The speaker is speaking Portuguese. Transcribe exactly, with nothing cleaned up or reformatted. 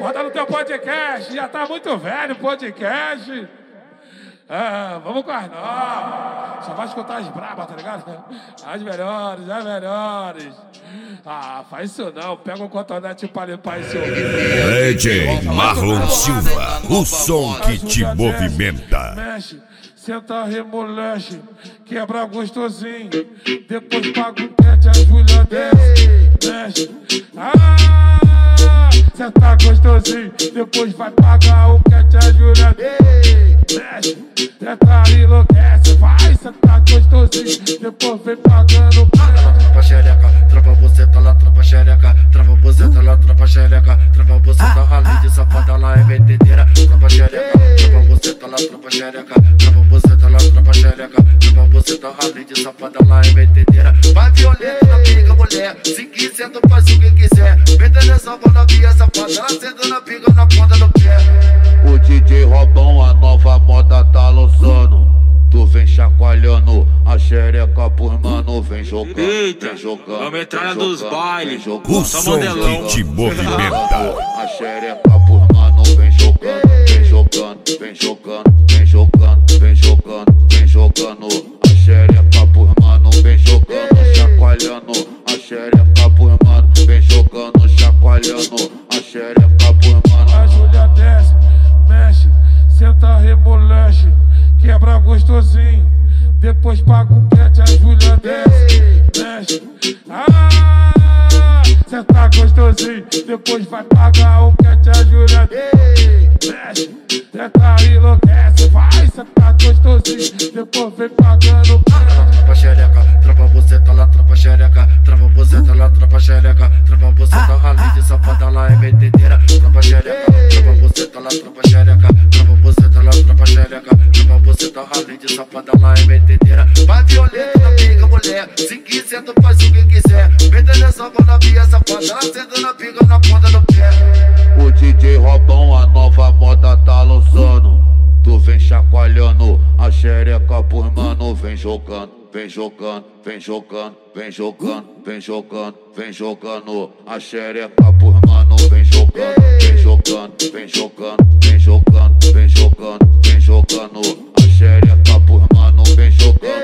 Bota no teu podcast, já tá muito velho o podcast. Ah, vamos com as novas. Só vai escutar as brabas, tá ligado? As melhores, as melhores. Ah, faz isso não. Pega um cotonete pra limpar esse ouvido. D J Marlon Silva, o som que te movimenta. Mexe, senta, remolexe, quebra gostosinho. Depois paga um pet, a Júlia desce. Mexe, ah, senta gostosinho. Depois vai pagar o cat, a Júlia desce. Mexe, tenta enlouquece, vai sentar gostosinho. Depois vem pagando trava xereca, trava você tá lá, trava xereca, trava você tá lá, trava xereca, trava você tá além de safada lá é metedeira, trava xereca, trava você tá lá, trava xereca, trava você tá lá, trava xereca, trava você tá além de safada lá é metedeira. Vai violento na pica, mulher, se quiser tu faz o que quiser, meta nessa bola via safada, ela senta na pica na ponta do pé. O D J Robão, a nova moda tá lançando. Tu vem chacoalhando a xereca por mano, vem jogando, eita, vem jogando. Vamos entrar dos bailes, O som que te movimenta. A xereca por mano, vem jogando, vem jogando, vem jogando, vem jogando, vem jogando, vem jogando. A xereca por mano, vem jogando, chacoalhando. A xereca por mano, vem jogando, chacoalhando. A xereca por mano. A Júlia desce, mexe, senta, remolexe, quebra gostosinho. Depois paga um pet, a Júlia desce. Mexe, ah, senta gostosinho. Depois vai pagar um pet, a Júlia desce. Mexe, tenta enlouquece, vai sentar gostosinho. Depois vem pagando trava xereca, trava você tá lá, trava xereca, trava você tá lá, trava xereca, trava você tá além de safada lá é metedeira, trava xereca, trava você tá lá, trava xereca, trava você tá lá, trava xereca, trava você tá além de safada lá é metedeira. Vai violento na pica, mulher, se quiser tu faz o que quiser, meta nessa bola via safada, ela senta na pica na ponta do pé. O D J Robão, a nova moda tá lançando. Tu vem chacoalhando a xereca por mano, vem jogando, vem jogando, vem jogando, vem jogando, vem jogando, vem jogando. A xereca por mano, vem jogando, vem jogando, vem jogando, vem jogando, vem jogando, vem jogando. A xereca por mano, vem jogando.